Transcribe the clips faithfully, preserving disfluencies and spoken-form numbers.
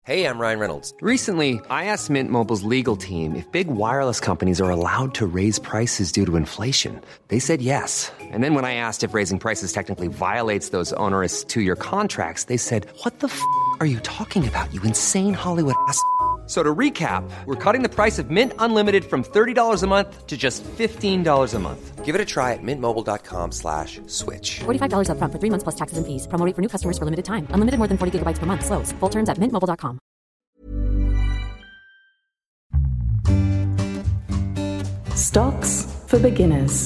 Hey, I'm Ryan Reynolds. Recently, I asked Mint Mobile's legal team if big wireless companies are allowed to raise prices due to inflation. They said yes. And then when I asked if raising prices technically violates those onerous two-year contracts, they said, what the f*** are you talking about, you insane Hollywood ass f- So to recap, we're cutting the price of Mint Unlimited from thirty dollars a month to just fifteen dollars a month. Give it a try at mintmobile.com slash switch. forty-five dollars up front for three months plus taxes and fees. Promo rate for new customers for limited time. Unlimited more than forty gigabytes per month. Slows full terms at mint mobile dot com. Stocks for beginners.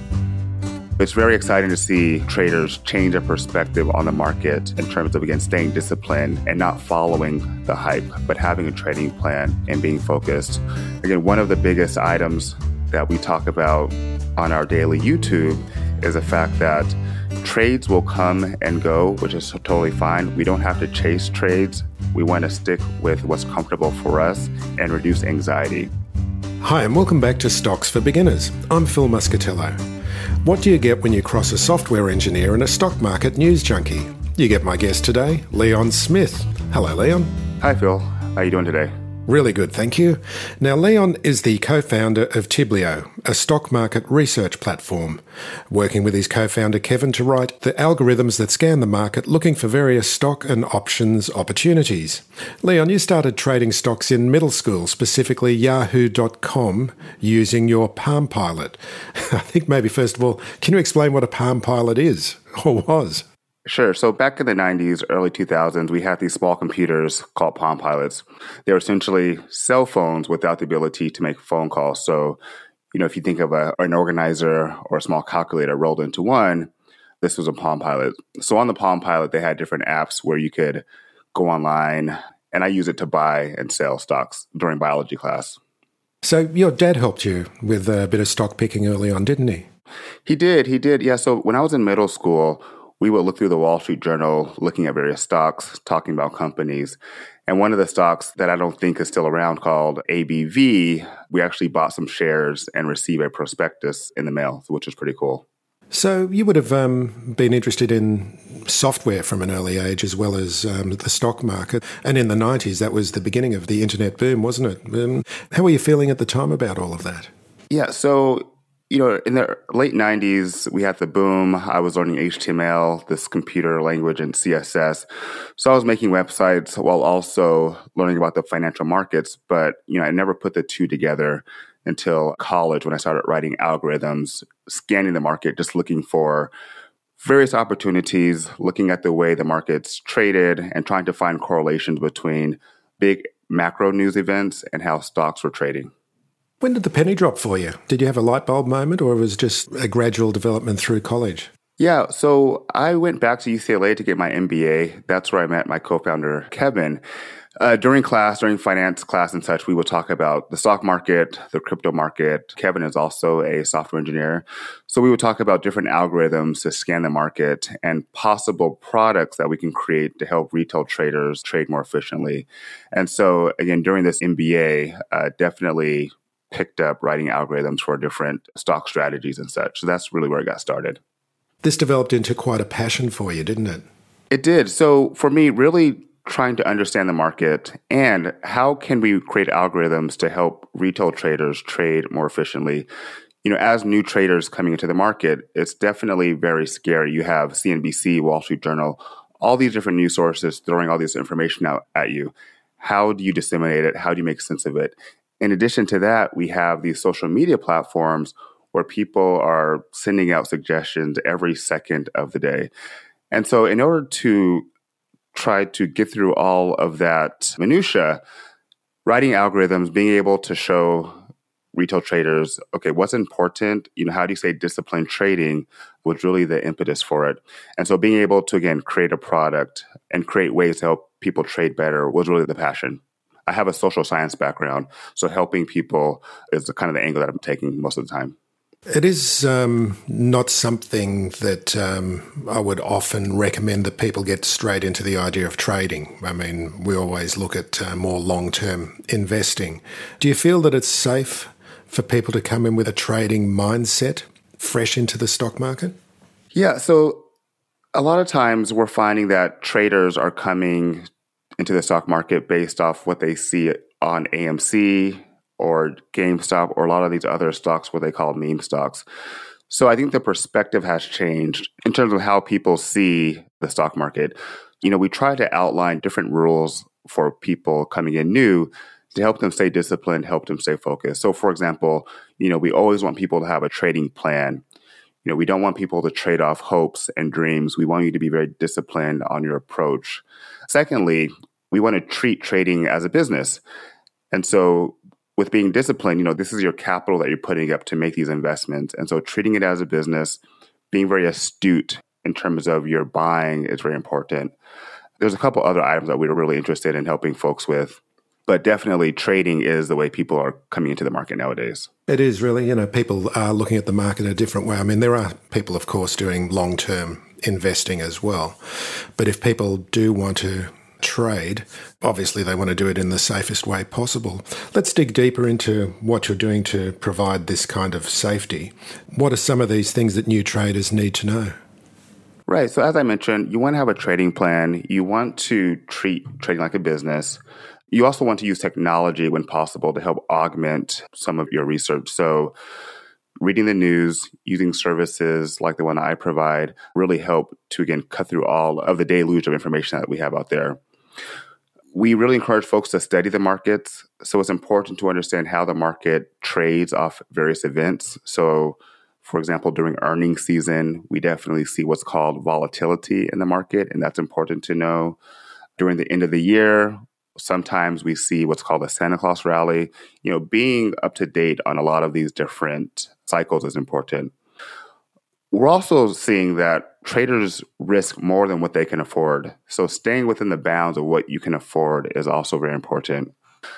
It's very exciting to see traders change their perspective on the market in terms of, again, staying disciplined and not following the hype, but having a trading plan and being focused. Again, one of the biggest items that we talk about on our daily YouTube is the fact that trades will come and go, which is totally fine. We don't have to chase trades. We want to stick with what's comfortable for us and reduce anxiety. Hi, and welcome back to Stocks for Beginners. I'm Phil Muscatello. What do you get when you cross a software engineer and a stock market news junkie? You get my guest today, Leon Smith. Hello, Leon. Hi, Phil. How are you doing today? Really good, thank you. Now, Leon is the co-founder of Tiblio, a stock market research platform, working with his co-founder Kevin to write the algorithms that scan the market looking for various stock and options opportunities. Leon, you started trading stocks in middle school, specifically yahoo dot com, using your Palm Pilot. I think maybe first of all, can you explain what a Palm Pilot is, or was? Sure. So back in the nineties, early two thousands, we had these small computers called Palm Pilots. They were essentially cell phones without the ability to make phone calls. So, you know, if you think of a, an organizer or a small calculator rolled into one, this was a Palm Pilot. So on the Palm Pilot, they had different apps where you could go online, and I use it to buy and sell stocks during biology class. So your dad helped you with a bit of stock picking early on, didn't he? He did. He did. Yeah. So when I was in middle school, we would look through the Wall Street Journal, looking at various stocks, talking about companies. And one of the stocks that I don't think is still around, called A B V, we actually bought some shares and received a prospectus in the mail, which was pretty cool. So you would have um, been interested in software from an early age as well as um, the stock market. And in the nineties, that was the beginning of the internet boom, wasn't it? Um, how were you feeling at the time about all of that? Yeah, so you know, in the late nineties, we had the boom. I was learning H T M L, this computer language, and C S S. So I was making websites while also learning about the financial markets. But, you know, I never put the two together until college when I started writing algorithms, scanning the market, just looking for various opportunities, looking at the way the market's traded and trying to find correlations between big macro news events and how stocks were trading. When did the penny drop for you? Did you have a light bulb moment, or it was just a gradual development through college? Yeah, so I went back to U C L A to get my M B A. That's where I met my co-founder, Kevin. Uh, during class, during finance class and such, we would talk about the stock market, the crypto market. Kevin is also a software engineer. So we would talk about different algorithms to scan the market and possible products that we can create to help retail traders trade more efficiently. And so, again, during this M B A, uh, definitely picked up writing algorithms for different stock strategies and such. So that's really where it got started. This developed into quite a passion for you, didn't it? It did. So for me, really trying to understand the market and how can we create algorithms to help retail traders trade more efficiently. You know, as new traders coming into the market, it's definitely very scary. You have C N B C, Wall Street Journal, all these different news sources throwing all this information out at you. How do you disseminate it? How do you make sense of it? In addition to that, we have these social media platforms where people are sending out suggestions every second of the day. And so in order to try to get through all of that minutia, writing algorithms, being able to show retail traders, okay, what's important, you know, how do you say disciplined trading was really the impetus for it. And so being able to, again, create a product and create ways to help people trade better was really the passion. I have a social science background, so helping people is the kind of the angle that I'm taking most of the time. It is um, not something that um, I would often recommend that people get straight into the idea of trading. I mean, we always look at uh, more long-term investing. Do you feel that it's safe for people to come in with a trading mindset fresh into the stock market? Yeah, so a lot of times we're finding that traders are coming into the stock market based off what they see on A M C or GameStop or a lot of these other stocks, what they call meme stocks. So I think the perspective has changed in terms of how people see the stock market. You know, we try to outline different rules for people coming in new to help them stay disciplined, help them stay focused. So for example, you know, we always want people to have a trading plan. You know, we don't want people to trade off hopes and dreams. We want you to be very disciplined on your approach. Secondly, we want to treat trading as a business. And so with being disciplined, you know, this is your capital that you're putting up to make these investments. And so treating it as a business, being very astute in terms of your buying is very important. There's a couple other items that we were really interested in helping folks with. But definitely trading is the way people are coming into the market nowadays. It is really, you know, people are looking at the market a different way. I mean, there are people, of course, doing long-term investing as well. But if people do want to trade, obviously they want to do it in the safest way possible. Let's dig deeper into what you're doing to provide this kind of safety. What are some of these things that new traders need to know? Right. So as I mentioned, you want to have a trading plan. You want to treat trading like a business. You also want to use technology when possible to help augment some of your research. So reading the news, using services like the one I provide really help to, again, cut through all of the deluge of information that we have out there. We really encourage folks to study the markets. So it's important to understand how the market trades off various events. So for example, during earnings season, we definitely see what's called volatility in the market, and that's important to know. During the end of the year, sometimes we see what's called a Santa Claus rally. You know, being up to date on a lot of these different cycles is important. We're also seeing that traders risk more than what they can afford. So staying within the bounds of what you can afford is also very important.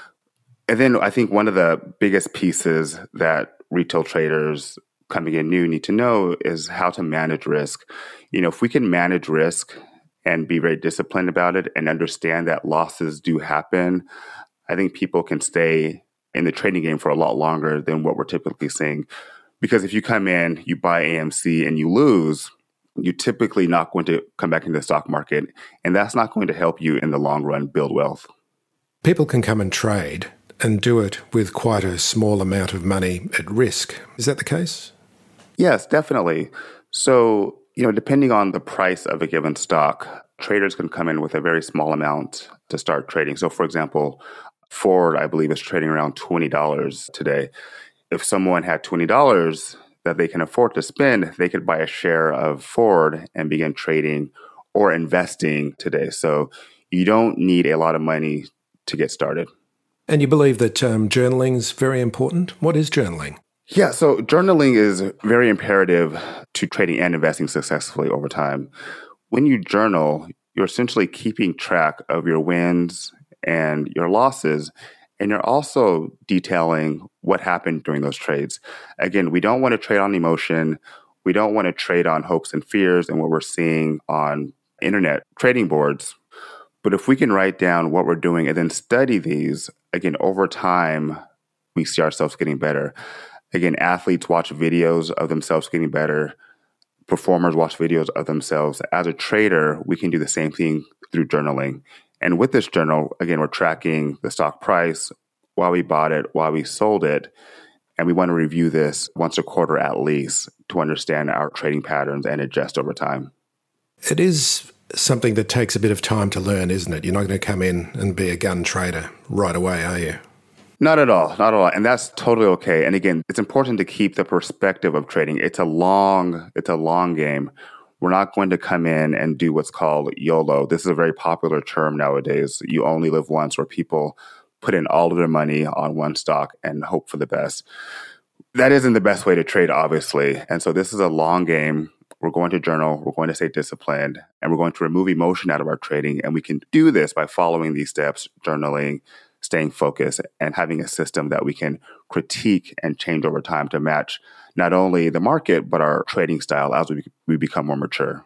And then I think one of the biggest pieces that retail traders coming in new need to know is how to manage risk. You know, if we can manage risk and be very disciplined about it and understand that losses do happen, I think people can stay in the trading game for a lot longer than what we're typically seeing. Because if you come in, you buy A M C and you lose, you're typically not going to come back into the stock market. And that's not going to help you in the long run build wealth. People can come and trade and do it with quite a small amount of money at risk. Is that the case? Yes, definitely. So, you know, depending on the price of a given stock, traders can come in with a very small amount to start trading. So, for example, Ford, I believe, is trading around twenty dollars today. If someone had twenty dollars that they can afford to spend, they could buy a share of Ford and begin trading or investing today. So you don't need a lot of money to get started. And you believe that um, journaling is very important? What is journaling? Yeah, so journaling is very imperative to trading and investing successfully over time. When you journal, you're essentially keeping track of your wins and your losses, and you're also detailing what happened during those trades. Again, we don't want to trade on emotion. We don't want to trade on hopes and fears and what we're seeing on internet trading boards. But if we can write down what we're doing and then study these, again, over time, we see ourselves getting better. Again, athletes watch videos of themselves getting better. Performers watch videos of themselves. As a trader, we can do the same thing through journaling. And with this journal, again, we're tracking the stock price, why we bought it, why we sold it. And we want to review this once a quarter at least to understand our trading patterns and adjust over time. It is something that takes a bit of time to learn, isn't it? You're not going to come in and be a gun trader right away, are you? Not at all, not at all. And that's totally okay. And again, it's important to keep the perspective of trading. It's a long, it's a long game. We're not going to come in and do what's called YOLO. This is a very popular term nowadays. You only live once, where people put in all of their money on one stock and hope for the best. That isn't the best way to trade, obviously. And so this is a long game. We're going to journal, we're going to stay disciplined, and we're going to remove emotion out of our trading. And we can do this by following these steps, journaling, staying focused, and having a system that we can critique and change over time to match not only the market, but our trading style as we, we become more mature.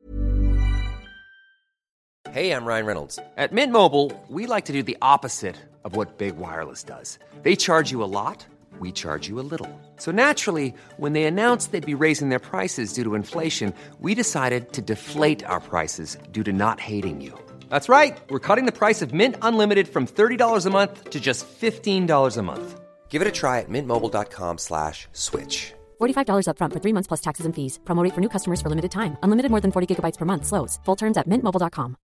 Hey, I'm Ryan Reynolds. At Mint Mobile, we like to do the opposite of what Big Wireless does. They charge you a lot, we charge you a little. So naturally, when they announced they'd be raising their prices due to inflation, we decided to deflate our prices due to not hating you. That's right. We're cutting the price of Mint Unlimited from thirty dollars a month to just fifteen dollars a month. Give it a try at mintmobile.com slash switch. forty-five dollars up front for three months plus taxes and fees. Promo rate for new customers for limited time. Unlimited more than forty gigabytes per month slows. Full terms at mint mobile dot com.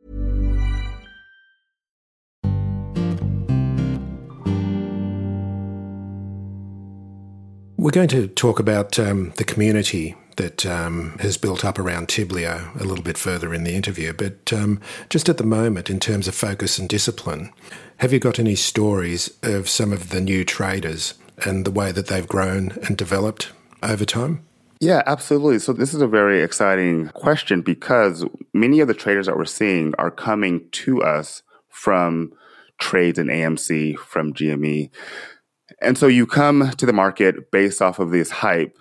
We're going to talk about um, the community that um, has built up around Tiblio a little bit further in the interview. But um, just at the moment, in terms of focus and discipline, have you got any stories of some of the new traders and the way that they've grown and developed over time? Yeah, absolutely. So this is a very exciting question because many of the traders that we're seeing are coming to us from trades in A M C, from G M E. And so you come to the market based off of this hype,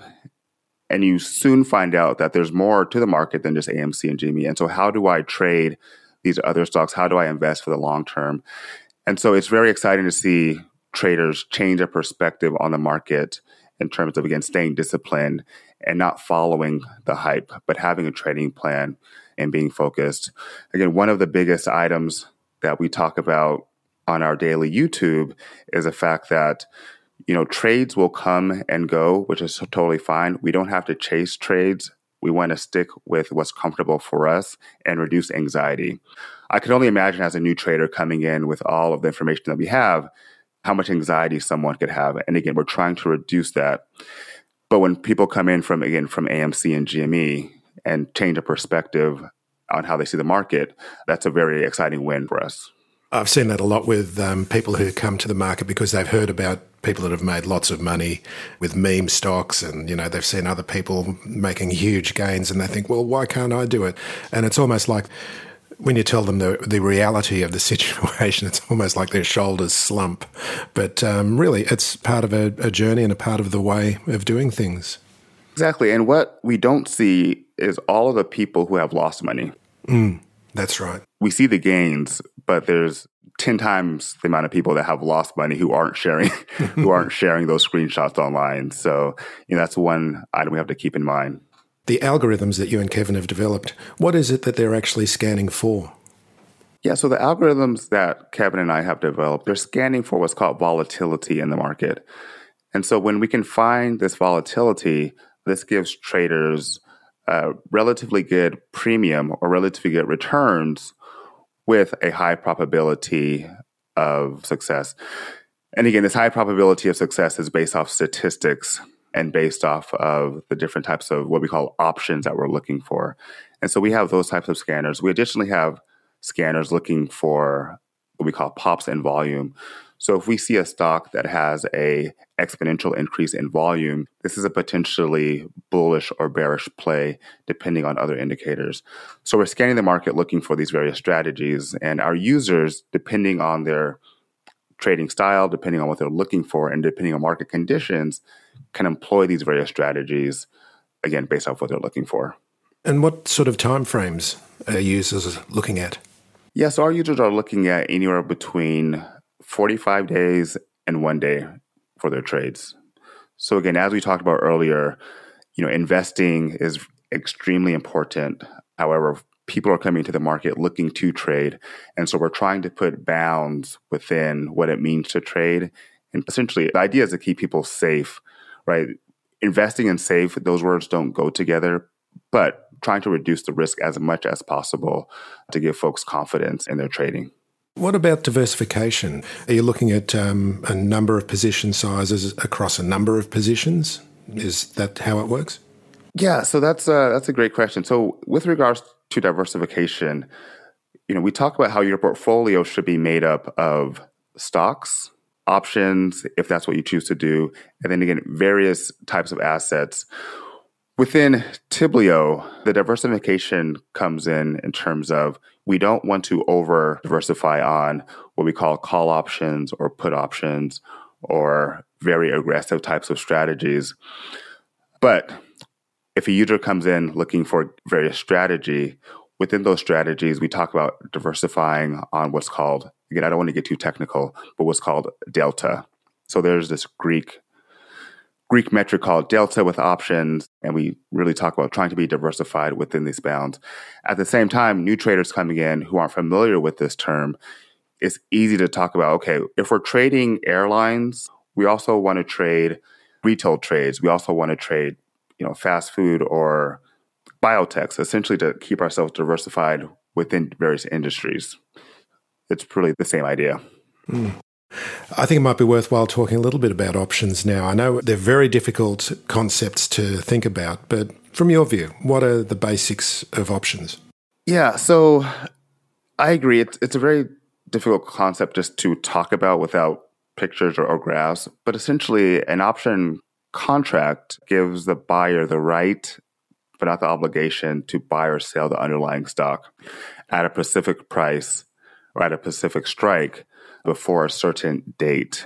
and you soon find out that there's more to the market than just A M C and G M E. And so how do I trade these other stocks? How do I invest for the long term? And so it's very exciting to see traders change their perspective on the market in terms of, again, staying disciplined and not following the hype, but having a trading plan and being focused. Again, one of the biggest items that we talk about on our daily YouTube is the fact that, you know, trades will come and go, which is totally fine. We don't have to chase trades. We want to stick with what's comfortable for us and reduce anxiety. I could only imagine as a new trader coming in with all of the information that we have, how much anxiety someone could have. And again, we're trying to reduce that. But when people come in from, again, from A M C and G M E and change a perspective on how they see the market, that's a very exciting win for us. I've seen that a lot with um, people who come to the market because they've heard about people that have made lots of money with meme stocks, and, you know, they've seen other people making huge gains and they think, well, why can't I do it? And it's almost like when you tell them the, the reality of the situation, it's almost like their shoulders slump. But um, really, it's part of a, a journey and a part of the way of doing things. Exactly. And what we don't see is all of the people who have lost money. Mm, that's right. We see the gains, but there's ten times the amount of people that have lost money who aren't sharing who aren't sharing those screenshots online. So, you know, that's one item we have to keep in mind. The algorithms that you and Kevin have developed, what is it that they're actually scanning for? Yeah, so the algorithms that Kevin and I have developed, they're scanning for what's called volatility in the market. And so when we can find this volatility, this gives traders a relatively good premium or relatively good returns with a high probability of success. And again, this high probability of success is based off statistics and based off of the different types of what we call options that we're looking for. And so we have those types of scanners. We additionally have scanners looking for what we call pops in volume. So if we see a stock that has a exponential increase in volume, this is a potentially bullish or bearish play, depending on other indicators. So we're scanning the market looking for these various strategies, and our users, depending on their trading style, depending on what they're looking for, and depending on market conditions, can employ these various strategies, again, based off what they're looking for. And what sort of timeframes are users looking at? Yeah, so our users are looking at anywhere between forty-five days and one day for their trades. So again, as we talked about earlier, you know, investing is extremely important. However, people are coming to the market looking to trade. And so we're trying to put bounds within what it means to trade. And essentially, the idea is to keep people safe, right? Investing and safe, those words don't go together, but trying to reduce the risk as much as possible to give folks confidence in their trading. What about diversification? Are you looking at um, a number of position sizes across a number of positions? Is that how it works? Yeah, so that's a, that's a great question. So with regards to diversification, you know, we talk about how your portfolio should be made up of stocks, options, if that's what you choose to do, and then again, various types of assets. Within Tiblio, the diversification comes in in terms of we don't want to over diversify on what we call call options or put options or very aggressive types of strategies. But if a user comes in looking for various strategy, within those strategies, we talk about diversifying on what's called, again, I don't want to get too technical, but what's called delta. So there's this Greek Greek metric called delta with options, and we really talk about trying to be diversified within these bounds. At the same time, new traders coming in who aren't familiar with this term, it's easy to talk about, okay, if we're trading airlines, we also want to trade retail trades. We also want to trade, you know, fast food or biotechs, essentially to keep ourselves diversified within various industries. It's really the same idea. Mm. I think it might be worthwhile talking a little bit about options now. I know they're very difficult concepts to think about, but from your view, what are the basics of options? Yeah, so I agree. It's, it's a very difficult concept just to talk about without pictures or, or graphs, but essentially an option contract gives the buyer the right, but not the obligation, to buy or sell the underlying stock at a specific price or at a specific strike before a certain date.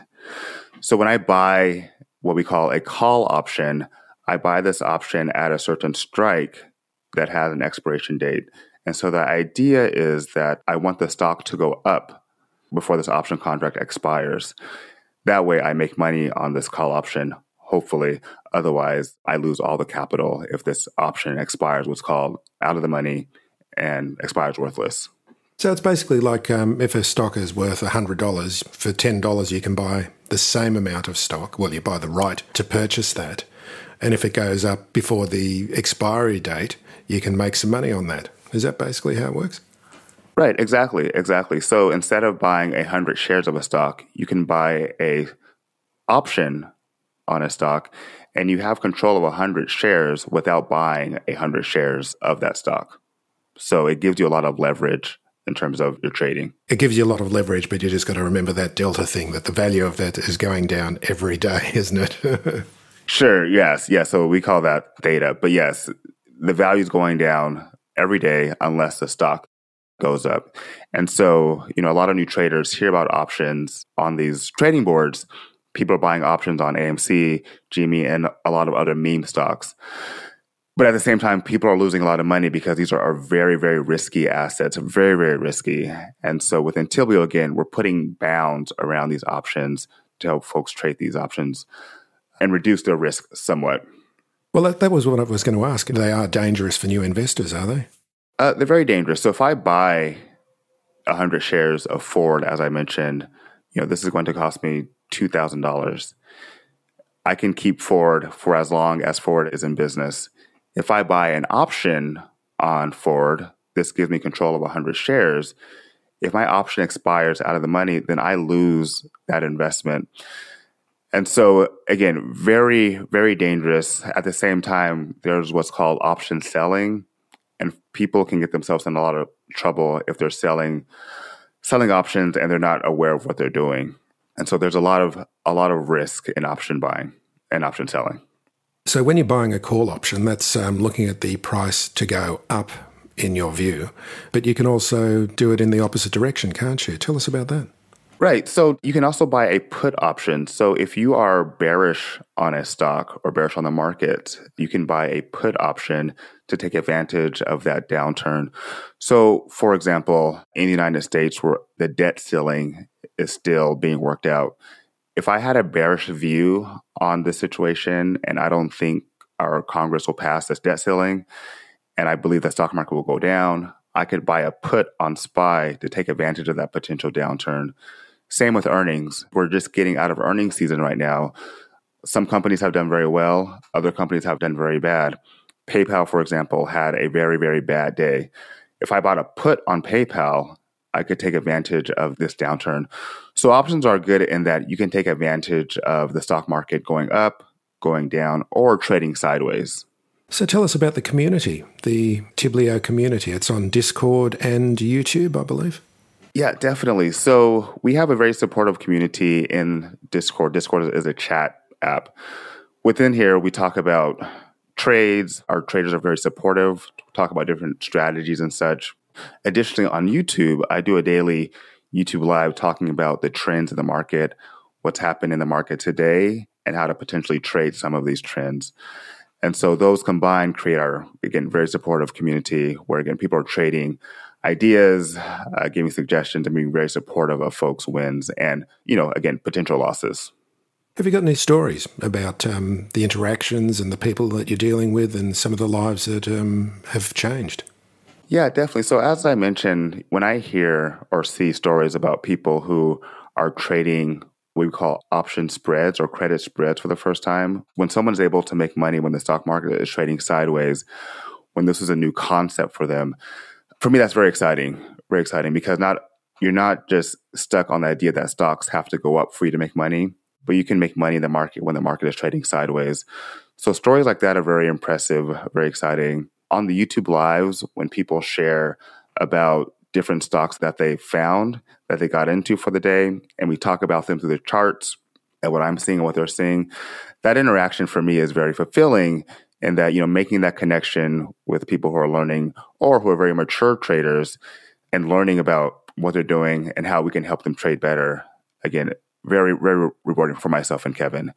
So when I buy what we call a call option, I buy this option at a certain strike that has an expiration date. And so the idea is that I want the stock to go up before this option contract expires. That way I make money on this call option, hopefully. Otherwise, I lose all the capital if this option expires, what's called out of the money, and expires worthless. So it's basically like um, if a stock is worth one hundred dollars, for ten dollars you can buy the same amount of stock. Well, you buy the right to purchase that. And if it goes up before the expiry date, you can make some money on that. Is that basically how it works? Right, exactly, exactly. So instead of buying one hundred shares of a stock, you can buy a option on a stock, and you have control of one hundred shares without buying one hundred shares of that stock. So it gives you a lot of leverage in terms of your trading. It gives you a lot of leverage, but you just got to remember that delta thing, that the value of that is going down every day, isn't it? Sure, yes, yes. So we call that theta. But yes, the value is going down every day unless the stock goes up. And so, you know, a lot of new traders hear about options on these trading boards. People are buying options on A M C, G M E, and a lot of other meme stocks. But at the same time, people are losing a lot of money because these are, are very, very risky assets, very, very risky. And so within Tiblio, again, we're putting bounds around these options to help folks trade these options and reduce their risk somewhat. Well, that, that was what I was going to ask. They are dangerous for new investors, are they? Uh, they're very dangerous. So if I buy one hundred shares of Ford, as I mentioned, you know, this is going to cost me two thousand dollars. I can keep Ford for as long as Ford is in business. If I buy an option on Ford, this gives me control of one hundred shares. If my option expires out of the money, then I lose that investment. And so, again, very, very dangerous. At the same time, there's what's called option selling, and people can get themselves in a lot of trouble if they're selling selling options and they're not aware of what they're doing. And so there's a lot of a lot of risk in option buying and option selling. So when you're buying a call option, that's um, looking at the price to go up in your view, but you can also do it in the opposite direction, can't you? Tell us about that. Right. So you can also buy a put option. So if you are bearish on a stock or bearish on the market, you can buy a put option to take advantage of that downturn. So, for example, in the United States, where the debt ceiling is still being worked out, if I had a bearish view on this situation and I don't think our Congress will pass this debt ceiling and I believe the stock market will go down, I could buy a put on S P Y to take advantage of that potential downturn. Same with earnings. We're just getting out of earnings season right now. Some companies have done very well. Other companies have done very bad. PayPal, for example, had a very, very bad day. If I bought a put on PayPal, I could take advantage of this downturn. So options are good in that you can take advantage of the stock market going up, going down, or trading sideways. So tell us about the community, the Tiblio community. It's on Discord and YouTube, I believe. Yeah, definitely. So we have a very supportive community in Discord. Discord is a chat app. Within here, we talk about trades. Our traders are very supportive, talk about different strategies and such. Additionally, on YouTube, I do a daily YouTube live talking about the trends in the market, what's happened in the market today, and how to potentially trade some of these trends. And so those combined create our, again, very supportive community where, again, people are trading ideas, uh, giving suggestions, and being very supportive of folks' wins and, you know, again, potential losses. Have you got any stories about um, the interactions and the people that you're dealing with and some of the lives that um, have changed? Yeah, definitely. So as I mentioned, when I hear or see stories about people who are trading what we call option spreads or credit spreads for the first time, when someone's able to make money when the stock market is trading sideways, when this is a new concept for them, for me, that's very exciting, very exciting because not you're not just stuck on the idea that stocks have to go up for you to make money, but you can make money in the market when the market is trading sideways. So stories like that are very impressive, very exciting. On the YouTube lives, when people share about different stocks that they found, that they got into for the day, and we talk about them through the charts and what I'm seeing and what they're seeing, that interaction for me is very fulfilling in that, you know, making that connection with people who are learning or who are very mature traders and learning about what they're doing and how we can help them trade better. Again, very, very rewarding for myself and Kevin.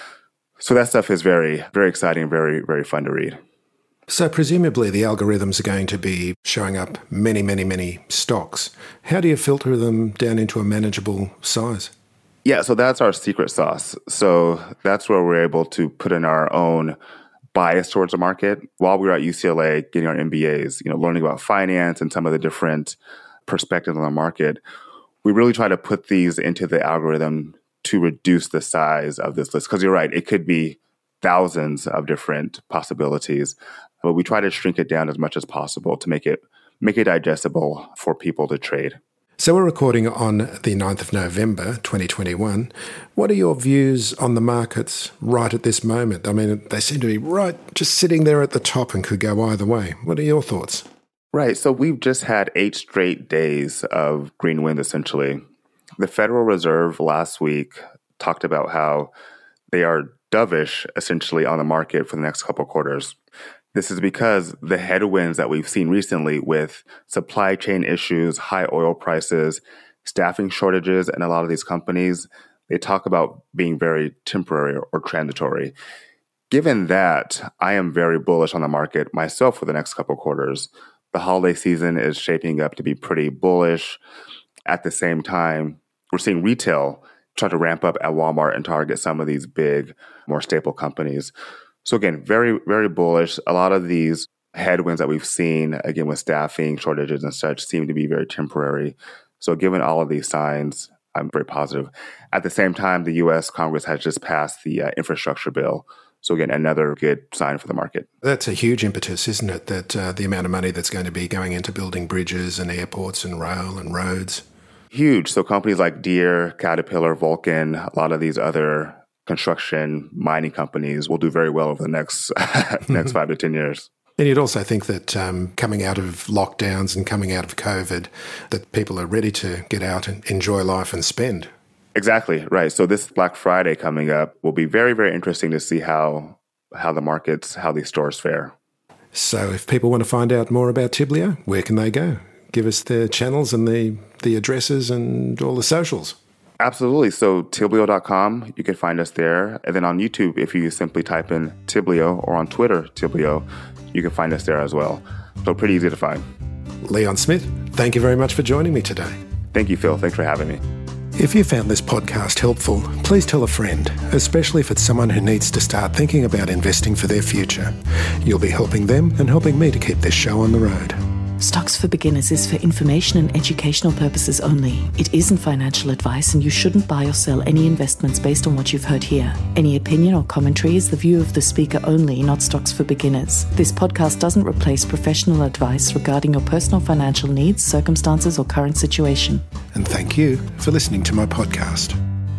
So that stuff is very, very exciting, very, very fun to read. So presumably the algorithms are going to be showing up many, many, many stocks. How do you filter them down into a manageable size? Yeah, so that's our secret sauce. So that's where we're able to put in our own bias towards the market. While we were at U C L A getting our M B As, you know, learning about finance and some of the different perspectives on the market, we really try to put these into the algorithm to reduce the size of this list. Because you're right, it could be thousands of different possibilities, but we try to shrink it down as much as possible to make it make it digestible for people to trade. So we're recording on the ninth of November, twenty twenty-one. What are your views on the markets right at this moment? I mean, they seem to be right, just sitting there at the top and could go either way. What are your thoughts? Right. So we've just had eight straight days of green wind, essentially. The Federal Reserve last week talked about how they are dovish, essentially, on the market for the next couple of quarters. This is because the headwinds that we've seen recently with supply chain issues, high oil prices, staffing shortages, and a lot of these companies, they talk about being very temporary or transitory. Given that, I am very bullish on the market myself for the next couple of quarters. The holiday season is shaping up to be pretty bullish. At the same time, we're seeing retail try to ramp up at Walmart and Target, some of these big, more staple companies. So again, very, very bullish. A lot of these headwinds that we've seen, again, with staffing shortages and such, seem to be very temporary. So given all of these signs, I'm very positive. At the same time, the U S Congress has just passed the uh, infrastructure bill. So again, another good sign for the market. That's a huge impetus, isn't it? That uh, the amount of money that's going to be going into building bridges and airports and rail and roads. Huge. So companies like Deere, Caterpillar, Vulcan, a lot of these other construction mining companies will do very well over the next next five to ten years. And you'd also think that um, coming out of lockdowns and coming out of COVID, that people are ready to get out and enjoy life and spend. Exactly, right. So this Black Friday coming up will be very, very interesting to see how how the markets, how these stores fare. So if people want to find out more about Tiblio, where can they go? Give us the channels and the, the addresses and all the socials. Absolutely. So Tiblio dot com, you can find us there. And then on YouTube, if you simply type in Tiblio, or on Twitter, Tiblio, you can find us there as well. So pretty easy to find. Leon Smith, thank you very much for joining me today. Thank you, Phil. Thanks for having me. If you found this podcast helpful, please tell a friend, especially if it's someone who needs to start thinking about investing for their future. You'll be helping them and helping me to keep this show on the road. Stocks for Beginners is for information and educational purposes only. It isn't financial advice, and you shouldn't buy or sell any investments based on what you've heard here. Any opinion or commentary is the view of the speaker only, not Stocks for Beginners. This podcast doesn't replace professional advice regarding your personal financial needs, circumstances, or current situation. And thank you for listening to my podcast.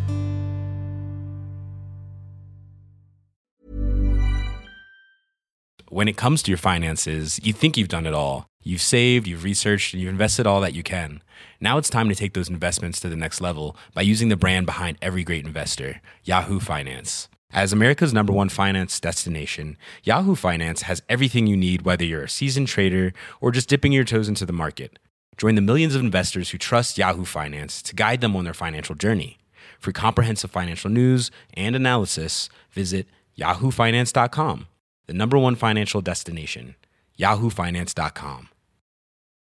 When it comes to your finances, you think you've done it all. You've saved, you've researched, and you've invested all that you can. Now it's time to take those investments to the next level by using the brand behind every great investor, Yahoo Finance. As America's number one finance destination, Yahoo Finance has everything you need, whether you're a seasoned trader or just dipping your toes into the market. Join the millions of investors who trust Yahoo Finance to guide them on their financial journey. For comprehensive financial news and analysis, visit yahoo finance dot com, the number one financial destination, yahoo finance dot com.